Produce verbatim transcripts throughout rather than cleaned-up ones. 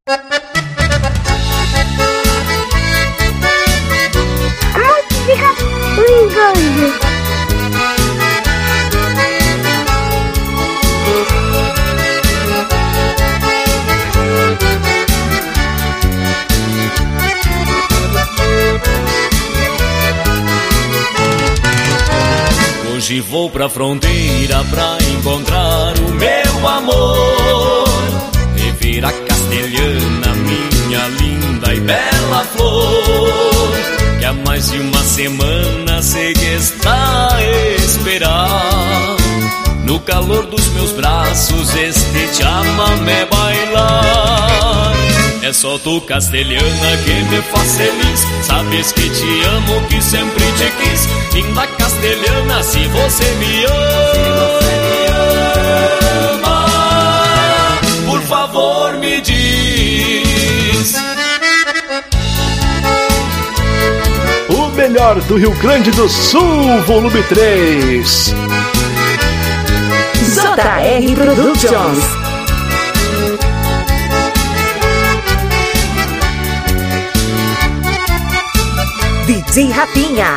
Música Ligando. Hoje vou pra fronteira pra encontrar o meu amor, rever a castelhana, minha linda e bela flor, que há mais de uma semana sei que está a esperar. No calor dos meus braços este te chamamé bailar. É só tu, castelhana, que me faz feliz. Sabes que te amo, que sempre te quis. Linda castelhana, se você me ama, por favor me diz. O melhor do Rio Grande do Sul, volume três. J R Productions. D J Rafinha.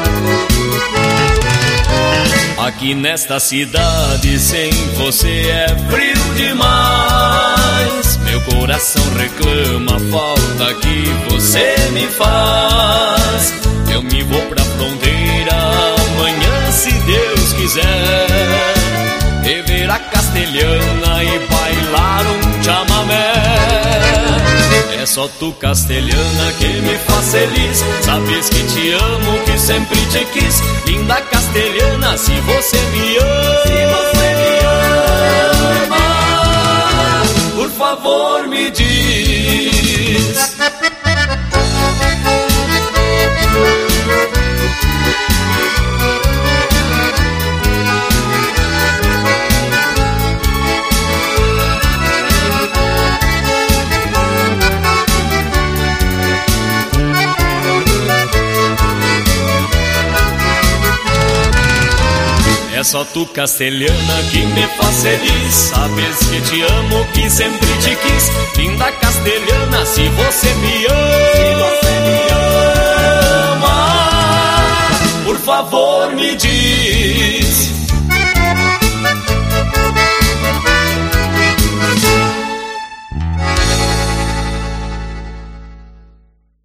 Aqui nesta cidade sem você é frio demais. Meu coração reclama a falta que você me faz. Eu me vou pra fronteira amanhã, se Deus quiser, rever a castelhana e bailar um chamamé. É só tu, castelhana, que me faz feliz. Sabes que te amo, que sempre te quis. Linda castelhana, se você me ama, se você me ama, por favor me diz. É só tu, castelhana, que me faz feliz. Sabes que te amo, que sempre te quis. Linda castelhana, se você me ama, se você me ama, por favor me diz.